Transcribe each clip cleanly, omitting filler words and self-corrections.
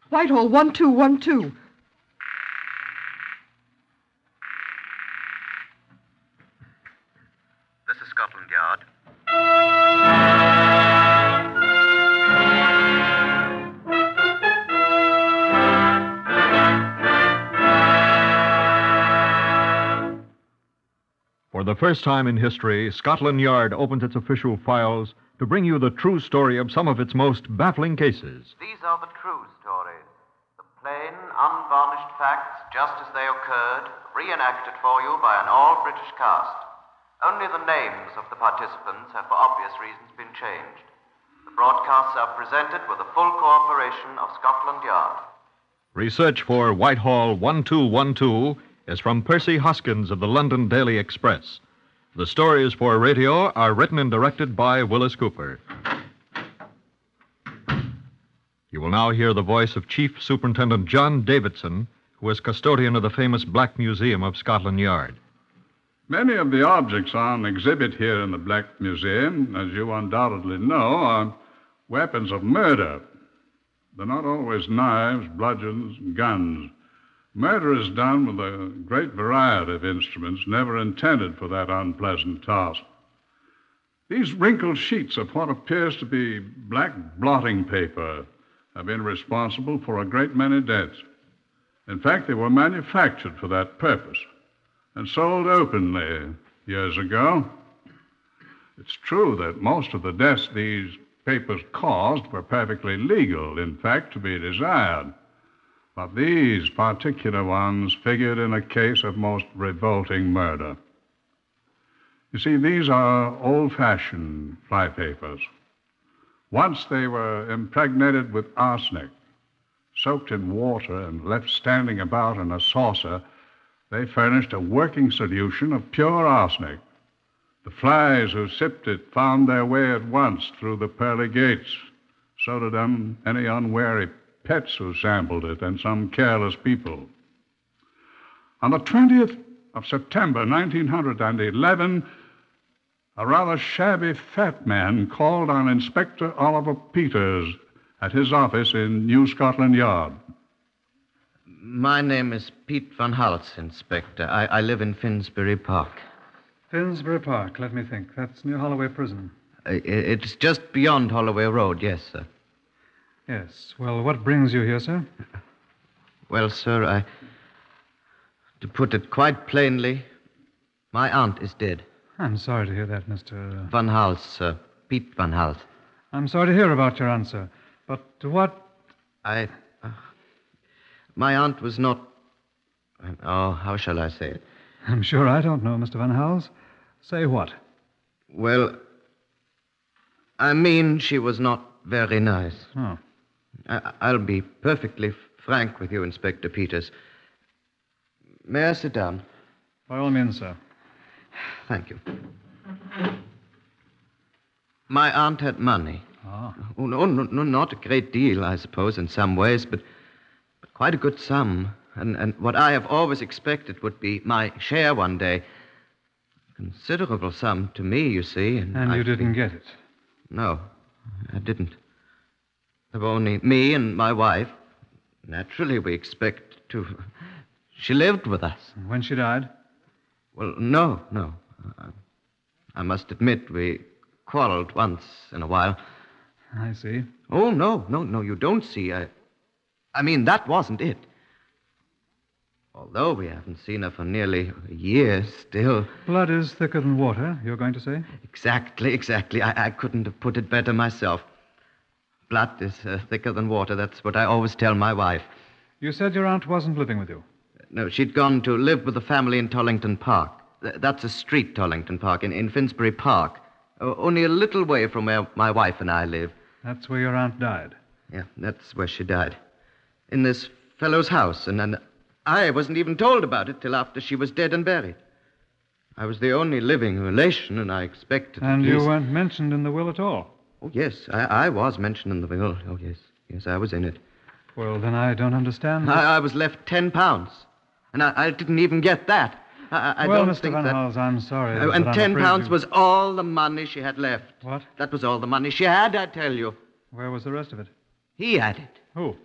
Whitehall, 1212. This is Scotland Yard. For the first time in history, Scotland Yard opens its official files to bring you the true story of some of its most baffling cases. These are the true stories. The plain, unvarnished facts, just as they occurred, reenacted for you by an all-British cast. Only the names of the participants have for obvious reasons been changed. The broadcasts are presented with the full cooperation of Scotland Yard. Research for Whitehall 1212 is from Percy Hoskins of the London Daily Express. The stories for radio are written and directed by Willis Cooper. You will now hear the voice of Chief Superintendent John Davidson, who is custodian of the famous Black Museum of Scotland Yard. Many of the objects on exhibit here in the Black Museum, as you undoubtedly know, are weapons of murder. They're not always knives, bludgeons, and guns. Murder is done with a great variety of instruments never intended for that unpleasant task. These wrinkled sheets of what appears to be black blotting paper have been responsible for a great many deaths. In fact, they were manufactured for that purpose and sold openly years ago. It's true that most of the deaths these papers caused were perfectly legal, in fact, to be desired. But these particular ones figured in a case of most revolting murder. You see, these are old-fashioned flypapers. Once they were impregnated with arsenic, soaked in water and left standing about in a saucer, they furnished a working solution of pure arsenic. The flies who sipped it found their way at once through the pearly gates. So did any unwary pets who sampled it, and some careless people. On the 20th of September, 1911, a rather shabby fat man called on Inspector Oliver Peters at his office in New Scotland Yard. My name is Pete Van Hals, Inspector. I live in Finsbury Park. Finsbury Park, let me think. That's near Holloway Prison. It's just beyond Holloway Road, yes, sir. Yes. Well, what brings you here, sir? Well, sir, to put it quite plainly, my aunt is dead. I'm sorry to hear that, Mr. Van Hals, sir. Piet Van Hals. I'm sorry to hear about your aunt, sir. But what... My aunt was not... Oh, how shall I say it? I'm sure I don't know, Mr. Van Hals. Say what? Well, I mean she was not very nice. Oh. I'll be perfectly frank with you, Inspector Peters. May I sit down? By all means, sir. Thank you. My aunt had money. Oh. Oh, no, not a great deal, I suppose, in some ways, but quite a good sum. And what I have always expected would be my share one day. Considerable sum to me, you see. And you didn't get it? No, I didn't. There were only me and my wife. Naturally, we expect to... She lived with us. When she died? Well, no. I must admit we quarreled once in a while. I see. Oh, no, you don't see. I mean, that wasn't it. Although we haven't seen her for nearly a year, still... Blood is thicker than water, you're going to say? Exactly. I couldn't have put it better myself. Blood is thicker than water. That's what I always tell my wife. You said your aunt wasn't living with you? No, she'd gone to live with the family in Tollington Park. That's a street, Tollington Park, in Finsbury Park. Only a little way from where my wife and I live. That's where your aunt died? Yeah, that's where she died. In this fellow's house, and I wasn't even told about it till after she was dead and buried. I was the only living relation, and I expected... And you weren't mentioned in the will at all? Oh, yes, I was mentioned in the will. Oh, yes. Yes, I was in it. Well, then I don't understand. I was left £10, and I didn't even get that. I well, don't Mr. think Van that... Hals, I'm sorry. And but £10 was all the money she had left. What? That was all the money she had, I tell you. Where was the rest of it? He had it. Who?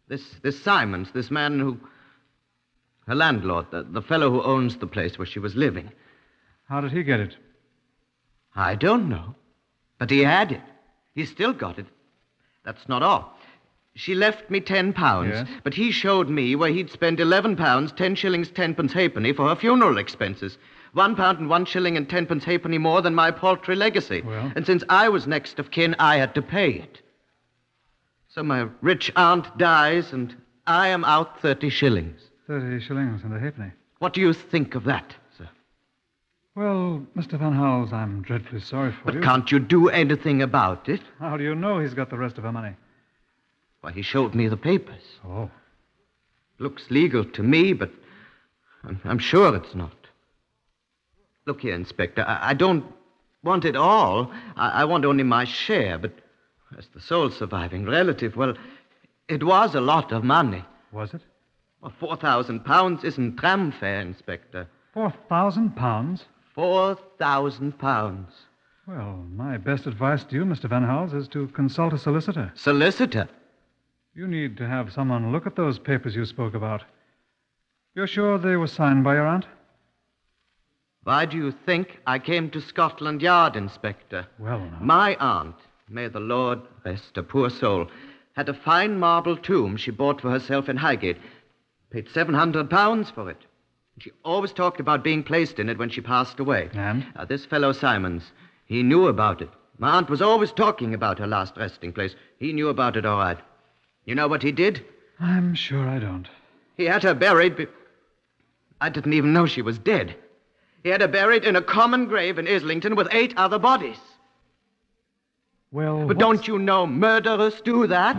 This Simons, this man who... Her landlord, the fellow who owns the place where she was living. How did he get it? I don't know. But he had it. He's still got it. That's not all. She left me £10, Yes? but he showed me where he'd spent £11, 10 shillings, 10 halfpenny for her funeral expenses. £1 and 1 shilling and 10 halfpenny more than my paltry legacy. Well? And since I was next of kin, I had to pay it. So my rich aunt dies, and I am out 30 shillings. 30 shillings and a halfpenny. What do you think of that, sir? Well, Mr. Van Hals, I'm dreadfully sorry for you. But can't you do anything about it? How do you know he's got the rest of her money? Why, he showed me the papers. Oh. Looks legal to me, but I'm sure it's not. Look here, Inspector, I don't want it all. I want only my share, but as the sole surviving relative, well, it was a lot of money. Was it? Well, £4,000 isn't tram fare, Inspector. £4,000? £4,000. Well, my best advice to you, Mr. Van Hals, is to consult a solicitor. Solicitor? You need to have someone look at those papers you spoke about. You're sure they were signed by your aunt? Why do you think I came to Scotland Yard, Inspector? Well, now. My aunt, may the Lord rest her poor soul, had a fine marble tomb she bought for herself in Highgate. Paid £700 for it. She always talked about being placed in it when she passed away. And? This fellow Simons, he knew about it. My aunt was always talking about her last resting place. He knew about it all right. You know what he did? I'm sure I don't. He had her buried... I didn't even know she was dead. He had her buried in a common grave in Islington with 8 other bodies. Well, But don't you know murderers do that?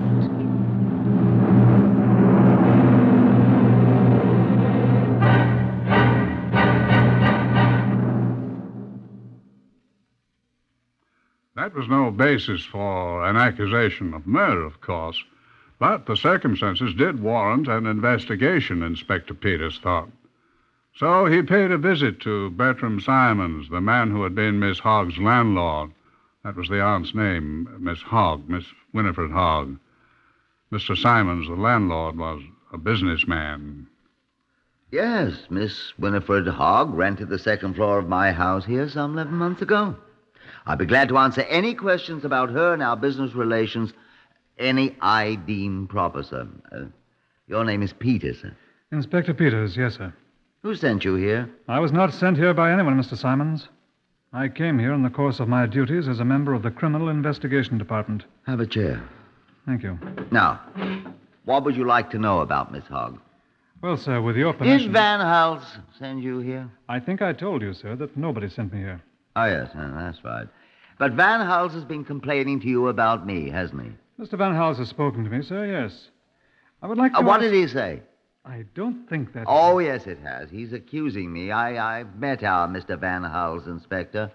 That was no basis for an accusation of murder, of course. But the circumstances did warrant an investigation, Inspector Peters thought. So he paid a visit to Bertram Simons, the man who had been Miss Hogg's landlord. That was the aunt's name, Miss Hogg, Miss Winifred Hogg. Mr. Simons, the landlord, was a businessman. Yes, Miss Winifred Hogg rented the second floor of my house here some 11 months ago. I'd be glad to answer any questions about her and our business relations, any I deem proper, sir. Your name is Peters, sir? Inspector Peters, yes, sir. Who sent you here? I was not sent here by anyone, Mr. Simons. I came here in the course of my duties as a member of the Criminal Investigation Department. Have a chair. Thank you. Now, what would you like to know about Miss Hogg? Well, sir, with your permission... Did Van Hals send you here? I think I told you, sir, that nobody sent me here. Oh, yes, that's right. But Van Hals has been complaining to you about me, hasn't he? Mr. Van Hals has spoken to me, sir, yes. I would like to... What did he say? I don't think that... Oh, yes, it has. He's accusing me. I've met our Mr. Van Hals, Inspector.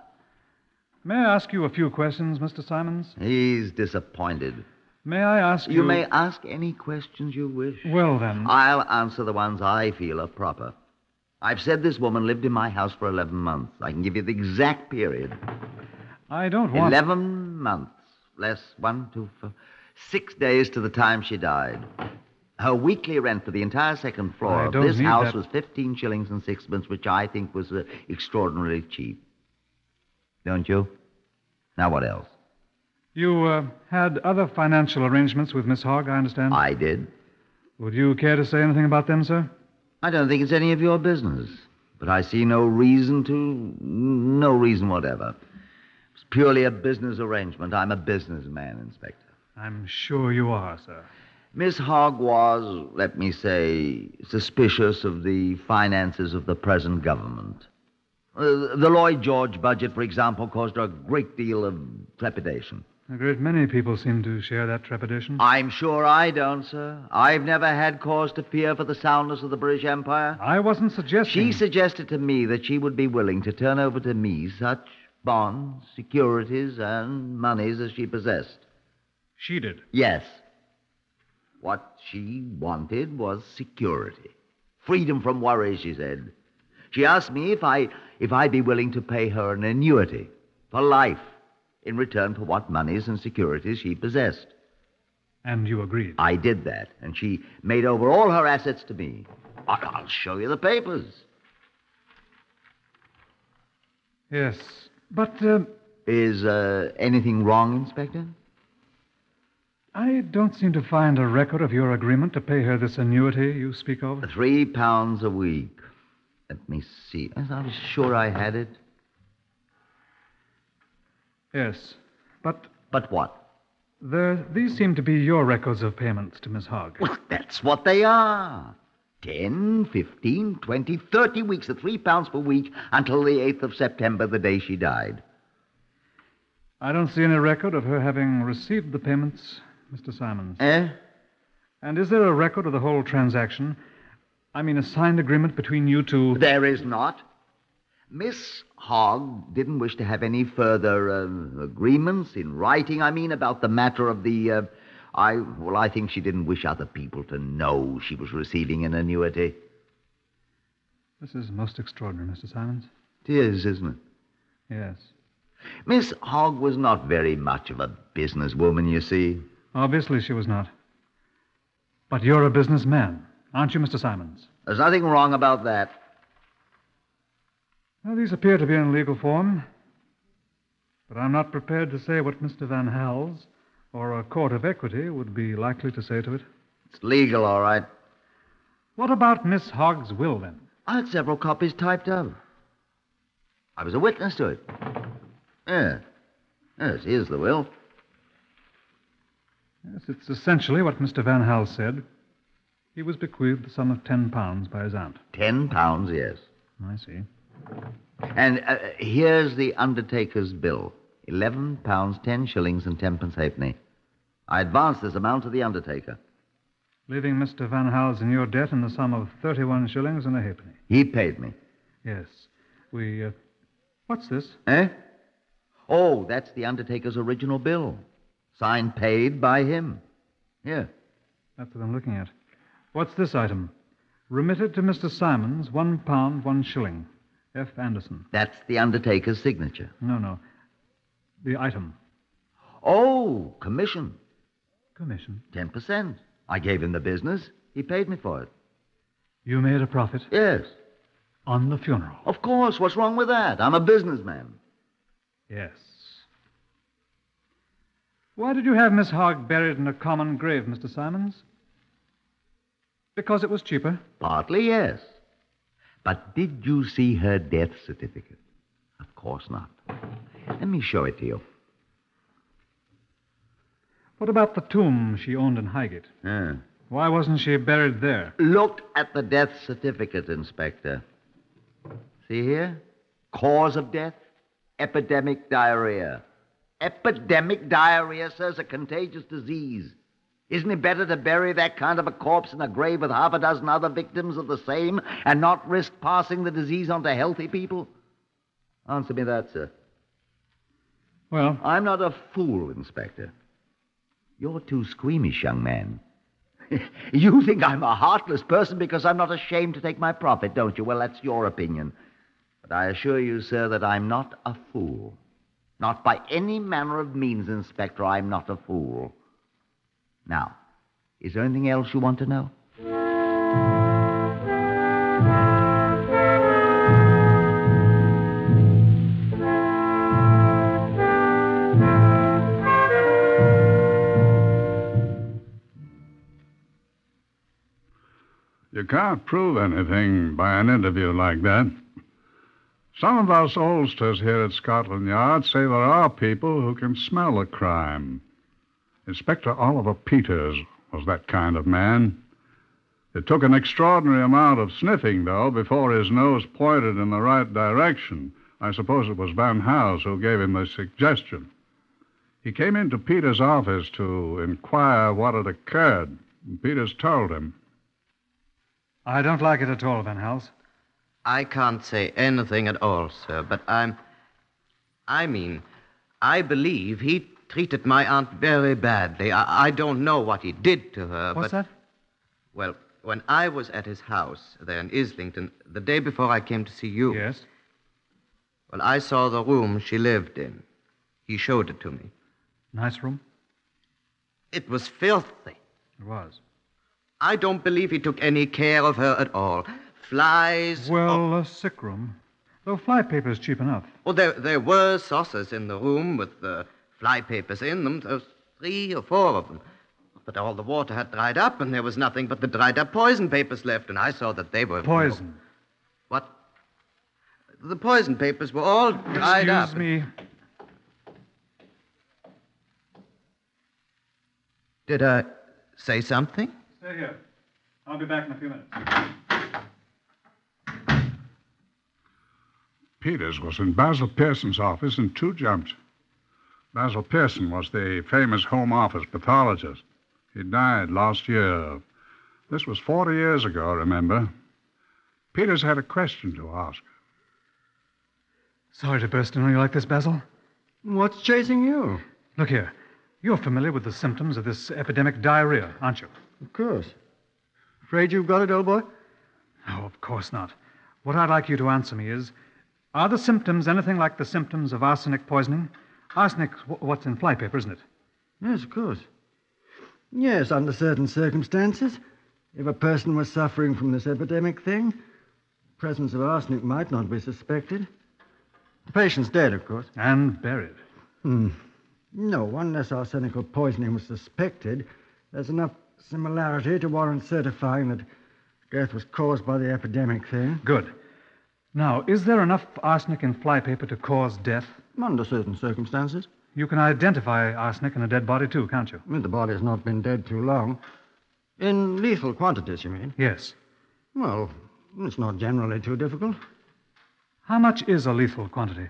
May I ask you a few questions, Mr. Simons? He's disappointed. May I ask you... You may ask any questions you wish. Well, then... I'll answer the ones I feel are proper. I've said this woman lived in my house for 11 months. I can give you the exact period. I don't want... 11 months. Less 1, 2, 4, 6 days to the time she died. Her weekly rent for the entire second floor of this house was 15 shillings and sixpence, which I think was extraordinarily cheap. Don't you? Now, what else? You had other financial arrangements with Miss Hogg, I understand? I did. Would you care to say anything about them, sir? I don't think it's any of your business. But I see no reason to... No reason whatever. It's purely a business arrangement. I'm a businessman, Inspector. I'm sure you are, sir. Miss Hogg was, let me say, suspicious of the finances of the present government. The Lloyd George budget, for example, caused her a great deal of trepidation. A great many people seem to share that trepidation. I'm sure I don't, sir. I've never had cause to fear for the soundness of the British Empire. I wasn't suggesting... She suggested to me that she would be willing to turn over to me such bonds, securities, and monies as she possessed. She did? Yes. What she wanted was security. Freedom from worry, she said. She asked me if I'd be willing to pay her an annuity for life in return for what monies and securities she possessed. And you agreed? I did that, and she made over all her assets to me. I'll show you the papers. Yes, but... Is anything wrong, Inspector? I don't seem to find a record of your agreement to pay her this annuity you speak of. £3 a week. Let me see. I was sure I had it. Yes, but... But what? These seem to be your records of payments to Miss Hogg. Well, that's what they are. 10, 15, 20, 30 weeks at £3 per week until the 8th of September, the day she died. I don't see any record of her having received the payments, Mr. Simons. And is there a record of the whole transaction? I mean, a signed agreement between you two? There is not. Miss Hogg didn't wish to have any further agreements in writing, about the matter of the... I think she didn't wish other people to know she was receiving an annuity. This is most extraordinary, Mr. Simons. It is, isn't it? Yes. Miss Hogg was not very much of a businesswoman, you see. Obviously she was not. But you're a businessman, aren't you, Mr. Simons? There's nothing wrong about that. Well, these appear to be in legal form. But I'm not prepared to say what Mr. Van Hals or a court of equity would be likely to say to it. It's legal, all right. What about Miss Hogg's will, then? I had several copies typed up. I was a witness to it. Yes, here's the will. Yes, it's essentially what Mr. Van Hals said. He was bequeathed the sum of £10 by his aunt. £10, yes. I see. And here's the undertaker's bill. £11, 10 shillings and 10 halfpenny. I advanced this amount to the undertaker. Leaving Mr. Van Hals in your debt in the sum of 31 shillings and a halfpenny. He paid me. Yes. What's this? Oh, that's the undertaker's original bill. Signed paid by him. Here. That's what I'm looking at. What's this item? Remitted to Mr. Simons, £1, 1 shilling. F. Anderson. That's the undertaker's signature. No. The item. Oh, commission. Commission? 10%. I gave him the business. He paid me for it. You made a profit? Yes. On the funeral? Of course. What's wrong with that? I'm a businessman. Yes. Why did you have Miss Hogg buried in a common grave, Mr. Simons? Because it was cheaper? Partly, yes. But did you see her death certificate? Of course not. Let me show it to you. What about the tomb she owned in Highgate? Why wasn't she buried there? Look at the death certificate, Inspector. See here? Cause of death? Epidemic diarrhea. Epidemic diarrhea, sir, is a contagious disease. Isn't it better to bury that kind of a corpse in a grave with half a dozen other victims of the same and not risk passing the disease on to healthy people? Answer me that, sir. Well, I'm not a fool, Inspector. You're too squeamish, young man. You think I'm a heartless person because I'm not ashamed to take my profit, don't you? Well, that's your opinion. But I assure you, sir, that I'm not a fool. Not by any manner of means, Inspector, I'm not a fool. Now, is there anything else you want to know? You can't prove anything by an interview like that. Some of us oldsters here at Scotland Yard say there are people who can smell a crime. Inspector Oliver Peters was that kind of man. It took an extraordinary amount of sniffing, though, before his nose pointed in the right direction. I suppose it was Van Hals who gave him the suggestion. He came into Peters' office to inquire what had occurred, and Peters told him. I don't like it at all, Van Hals. I can't say anything at all, sir, but I believe he treated my aunt very badly. I don't know what he did to her, What's that? Well, when I was at his house there in Islington, the day before I came to see you... Yes? Well, I saw the room she lived in. He showed it to me. Nice room? It was filthy. It was. I don't believe he took any care of her at all. Flies... Well, a sick room. Though flypaper's cheap enough. Well, there were saucers in the room with fly papers in them. There was 3 or 4 of them. But all the water had dried up, and there was nothing but the dried-up poison papers left, and I saw that they were... Poison? What? The poison papers were all dried up. Excuse me. Did I say something? Stay here. I'll be back in a few minutes. Peters was in Basil Pearson's office in 2 jumps. Basil Pearson was the famous Home Office pathologist. He died last year. This was 40 years ago, remember? Peters had a question to ask. Sorry to burst in on you like this, Basil. What's chasing you? Look here. You're familiar with the symptoms of this epidemic diarrhea, aren't you? Of course. Afraid you've got it, old boy? No, of course not. What I'd like you to answer me is, are the symptoms anything like the symptoms of arsenic poisoning? Arsenic's what's in flypaper, isn't it? Yes, of course. Yes, under certain circumstances. If a person was suffering from this epidemic thing, the presence of arsenic might not be suspected. The patient's dead, of course. And buried. No, unless arsenical poisoning was suspected, there's enough similarity to warrant certifying that death was caused by the epidemic thing. Good. Now, is there enough arsenic in flypaper to cause death? Under certain circumstances. You can identify arsenic in a dead body, too, can't you? The body's not been dead too long. In lethal quantities, you mean? Yes. Well, it's not generally too difficult. How much is a lethal quantity?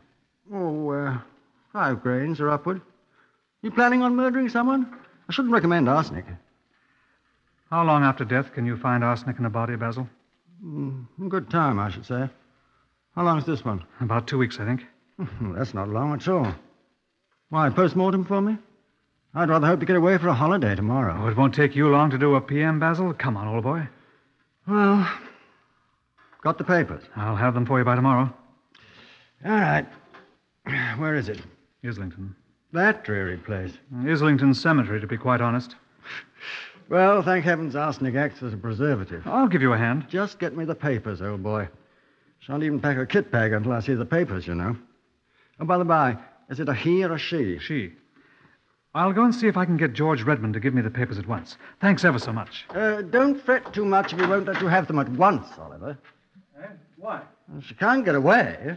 5 grains or upward. You planning on murdering someone? I shouldn't recommend arsenic. How long after death can you find arsenic in a body, Basil? A good time, I should say. How long is this one? About 2 weeks, I think. That's not long at all. Why, post-mortem for me? I'd rather hope to get away for a holiday tomorrow. Oh, it won't take you long to do a PM, Basil. Come on, old boy. Well, got the papers. I'll have them for you by tomorrow. All right. Where is it? Islington. That dreary place. Islington Cemetery, to be quite honest. Well, thank heavens arsenic acts as a preservative. I'll give you a hand. Just get me the papers, old boy. Shan't even pack a kit bag until I see the papers, you know. Oh, by the by, is it a he or a she? She. I'll go and see if I can get George Redmond to give me the papers at once. Thanks ever so much. Don't fret too much if he won't let you have them at once, Oliver. Why? Well, she can't get away.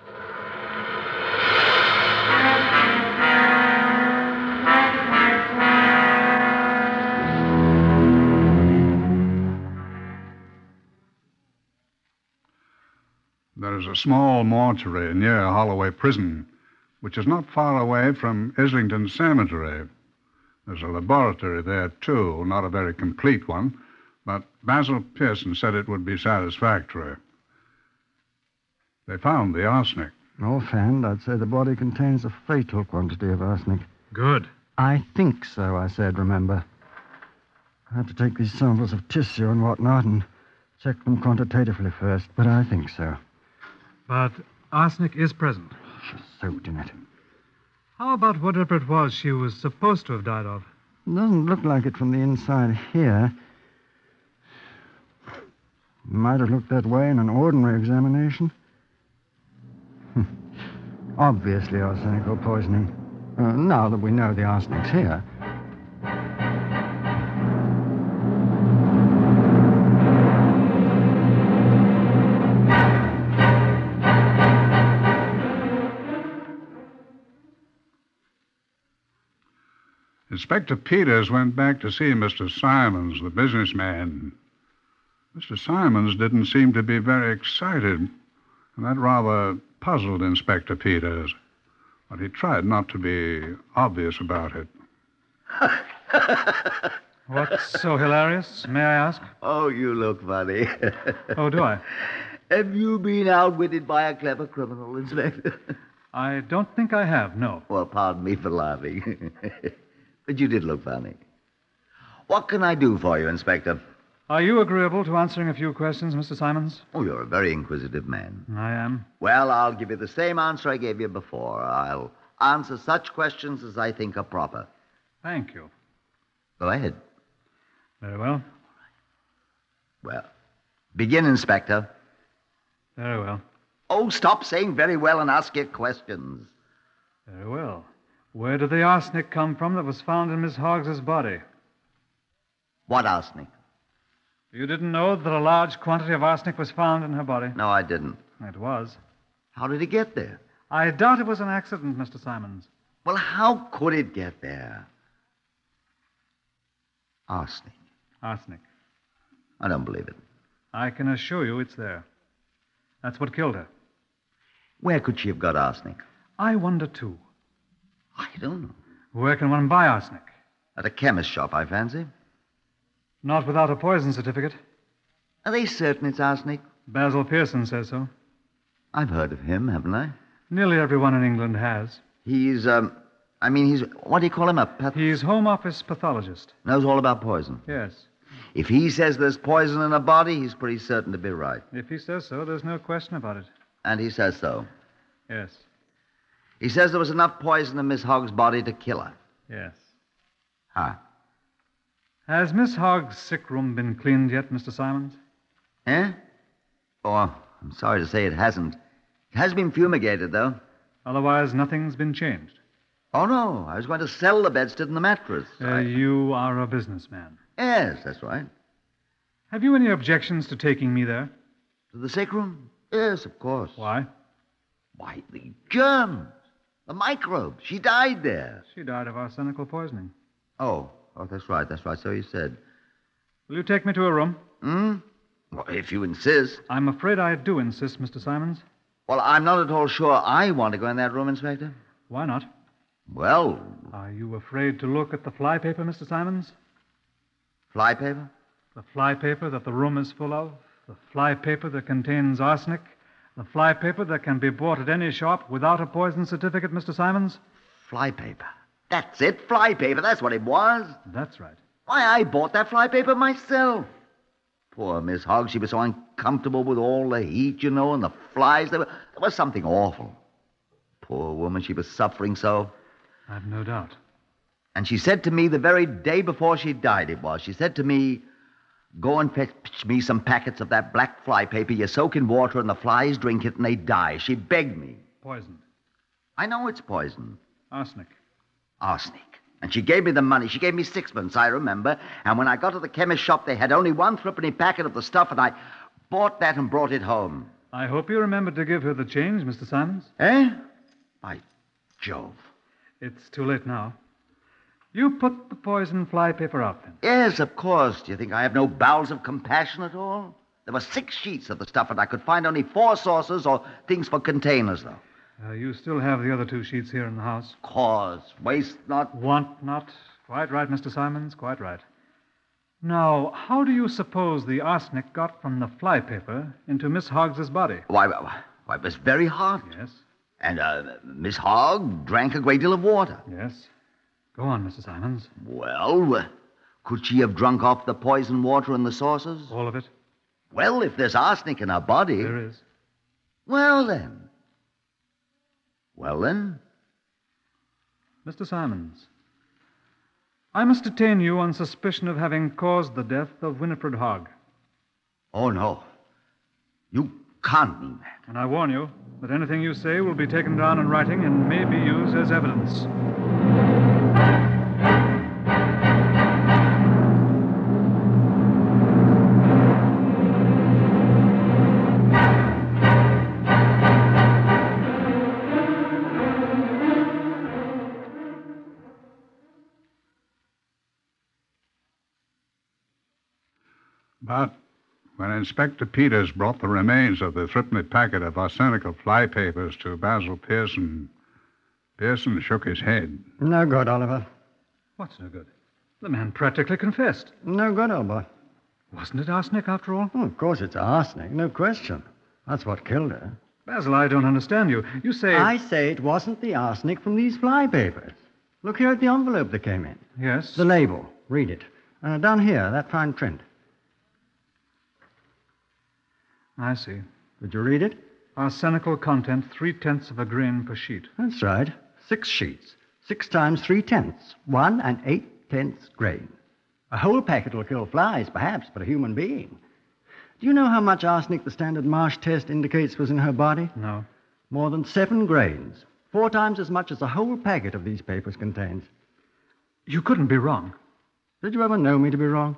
There is a small mortuary near Holloway Prison, which is not far away from Islington Cemetery. There's a laboratory there, too, not a very complete one, but Basil Pearson said it would be satisfactory. They found the arsenic. Offhand, I'd say the body contains a fatal quantity of arsenic. Good. I think so, I said, remember. I have to take these samples of tissue and whatnot and check them quantitatively first, but I think so. But arsenic is present. She's soaked in it. How about whatever it was she was supposed to have died of? It doesn't look like it from the inside here. Might have looked that way in an ordinary examination. Obviously arsenical poisoning. Now that we know the arsenic's here. Inspector Peters went back to see Mr. Simons, the businessman. Mr. Simons didn't seem to be very excited, and that rather puzzled Inspector Peters. But he tried not to be obvious about it. What's so hilarious, may I ask? Oh, you look funny. Oh, do I? Have you been outwitted by a clever criminal, Inspector? I don't think I have, no. Well, pardon me for laughing. But you did look funny. What can I do for you, Inspector? Are you agreeable to answering a few questions, Mr. Simons? Oh, you're a very inquisitive man. I am. Well, I'll give you the same answer I gave you before. I'll answer such questions as I think are proper. Thank you. Go ahead. Very well. Well, begin, Inspector. Very well. Oh, stop saying very well and ask your questions. Very well. Where did the arsenic come from that was found in Miss Hoggs's body? What arsenic? You didn't know that a large quantity of arsenic was found in her body? No, I didn't. It was. How did it get there? I doubt it was an accident, Mr. Simons. Well, how could it get there? Arsenic. Arsenic. I don't believe it. I can assure you it's there. That's what killed her. Where could she have got arsenic? I wonder, too. I don't know. Where can one buy arsenic? At a chemist's shop, I fancy. Not without a poison certificate. Are they certain it's arsenic? Basil Pearson says so. I've heard of him, haven't I? Nearly everyone in England has. He's, what do you call him? He's Home Office pathologist. Knows all about poison. Yes. If he says there's poison in a body, he's pretty certain to be right. If he says so, there's no question about it. And he says so. Yes. He says there was enough poison in Miss Hogg's body to kill her. Yes. Huh. Has Miss Hogg's sick room been cleaned yet, Mr. Simons? Eh? Oh, I'm sorry to say it hasn't. It has been fumigated, though. Otherwise, nothing's been changed. Oh, no. I was going to sell the bedstead and the mattress. You are a businessman. Yes, that's right. Have you any objections to taking me there? To the sick room? Yes, of course. Why? Why, the germs. The microbes. She died there. She died of arsenical poisoning. Oh, that's right. So you said. Will you take me to a room? Well, if you insist. I'm afraid I do insist, Mr. Simons. Well, I'm not at all sure I want to go in that room, Inspector. Why not? Well... Are you afraid to look at the flypaper, Mr. Simons? Flypaper? The flypaper that the room is full of. The flypaper that contains arsenic. The flypaper that can be bought at any shop without a poison certificate, Mr. Simons. Flypaper. That's it, flypaper. That's what it was. That's right. Why, I bought that flypaper myself. Poor Miss Hogg, she was so uncomfortable with all the heat, and the flies. There was something awful. Poor woman, she was suffering so. I've no doubt. And she said to me the very day before she died, she said to me, go and fetch me some packets of that black flypaper. You soak in water and the flies drink it and they die. She begged me. Poisoned. I know it's poison. Arsenic. Arsenic. And she gave me the money. She gave me 6pence, I remember. And when I got to the chemist's shop, they had only 1 threepenny packet of the stuff, and I bought that and brought it home. I hope you remembered to give her the change, Mr. Simons. Eh? By Jove. It's too late now. You put the poison flypaper out, then? Yes, of course. Do you think I have no bowels of compassion at all? There were 6 sheets of the stuff, and I could find only 4 saucers or things for containers, though. You still have the other 2 sheets here in the house. Cause, waste not. Want not. Quite right, Mr. Simons, quite right. Now, how do you suppose the arsenic got from the flypaper into Miss Hoggs's body? Why, it was very hot. Yes. And Miss Hogg drank a great deal of water. Yes. Go on, Mr. Simons. Well, could she have drunk off the poison water in the saucers? All of it? Well, if there's arsenic in her body... There is. Well, then. Mr. Simons, I must detain you on suspicion of having caused the death of Winifred Hogg. Oh, no. You can't mean that. And I warn you that anything you say will be taken down in writing and may be used as evidence. But when Inspector Peters brought the remains of the threepenny packet of arsenical flypapers to Basil Pearson, Pearson shook his head. No good, Oliver. What's no good? The man practically confessed. No good, old boy. Wasn't it arsenic, after all? Oh, of course it's arsenic, no question. That's what killed her. Basil, I don't understand you. You say... I say it wasn't the arsenic from these flypapers. Look here at the envelope that came in. Yes? The label. Read it. Down here, that fine print. I see. Did you read it? Arsenical content, 0.3 of a grain per sheet. That's right. 6 sheets. 6 times 0.3. 1 8/10 grain. A whole packet will kill flies, perhaps, but a human being. Do you know how much arsenic the standard Marsh test indicates was in her body? No. More than 7 grains. 4 times as much as a whole packet of these papers contains. You couldn't be wrong. Did you ever know me to be wrong?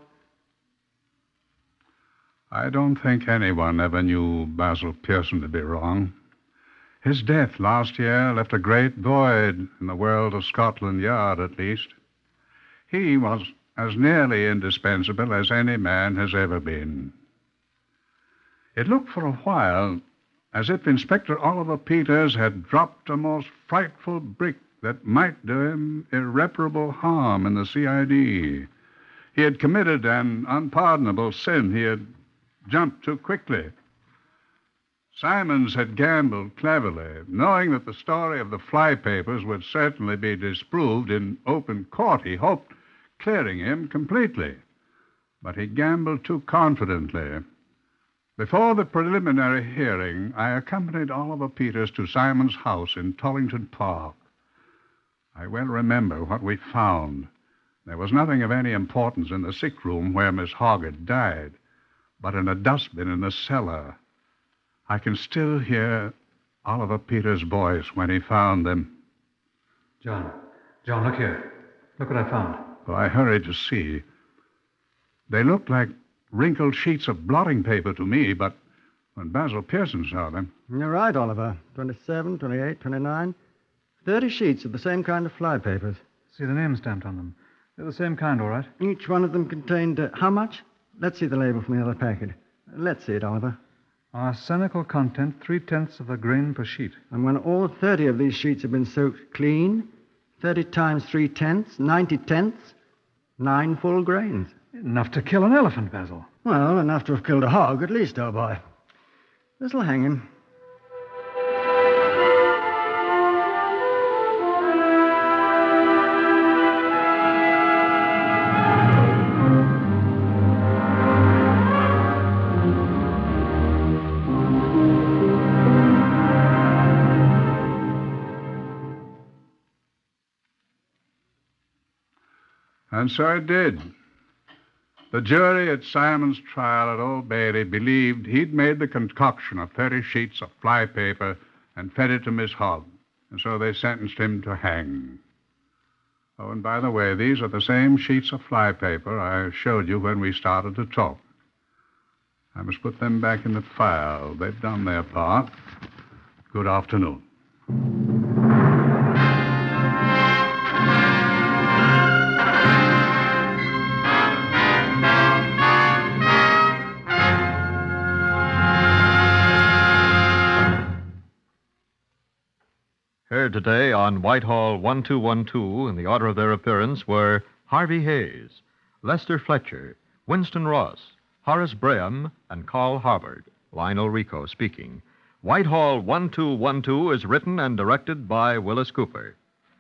I don't think anyone ever knew Basil Pearson to be wrong. His death last year left a great void in the world of Scotland Yard, at least. He was as nearly indispensable as any man has ever been. It looked for a while as if Inspector Oliver Peters had dropped a most frightful brick that might do him irreparable harm in the CID. He had committed an unpardonable sin. He had jumped too quickly. Simons had gambled cleverly, knowing that the story of the fly papers would certainly be disproved in open court. He hoped clearing him completely. But he gambled too confidently. Before the preliminary hearing, I accompanied Oliver Peters to Simon's house in Tollington Park. I well remember what we found. There was nothing of any importance in the sick room where Miss Hoggett died, but in a dustbin in the cellar. I can still hear Oliver Peters' voice when he found them. John, look here. Look what I found. Well, I hurried to see. They looked like wrinkled sheets of blotting paper to me, but when Basil Pearson saw them... You're right, Oliver. 27, 28, 29. 30 sheets of the same kind of fly papers. See the name stamped on them. They're the same kind, all right. Each one of them contained how much? Let's see the label from the other packet. Let's see it, Oliver. Arsenical content, 0.3 of a grain per sheet. And when all 30 of these sheets have been soaked clean, 30 times 0.3, 90 tenths, 9 full grains. Enough to kill an elephant, Basil. Well, enough to have killed a hog, at least, old boy. This'll hang him. And so it did. The jury at Simon's trial at Old Bailey believed he'd made the concoction of 30 sheets of fly paper and fed it to Miss Hogg, and so they sentenced him to hang. Oh, and by the way, these are the same sheets of fly paper I showed you when we started to talk. I must put them back in the file. They've done their part. Good afternoon. Heard today on Whitehall 1212 in the order of their appearance were Harvey Hayes, Lester Fletcher, Winston Ross, Horace Braham, and Carl Harvard. Lionel Rico speaking. Whitehall 1212 is written and directed by Willis Cooper.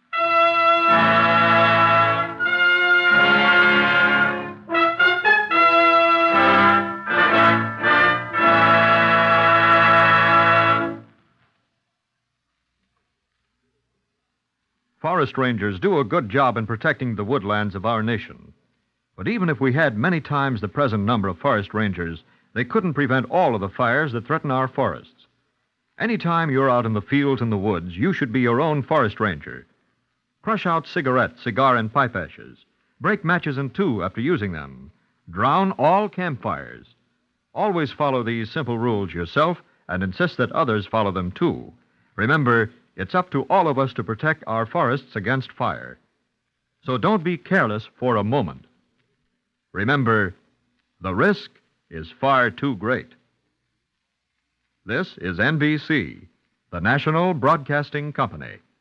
Forest rangers do a good job in protecting the woodlands of our nation. But even if we had many times the present number of forest rangers, they couldn't prevent all of the fires that threaten our forests. Any time you're out in the fields and the woods, you should be your own forest ranger. Crush out cigarette, cigar, and pipe ashes. Break matches in two after using them. Drown all campfires. Always follow these simple rules yourself and insist that others follow them too. Remember, it's up to all of us to protect our forests against fire. So don't be careless for a moment. Remember, the risk is far too great. This is NBC, the National Broadcasting Company.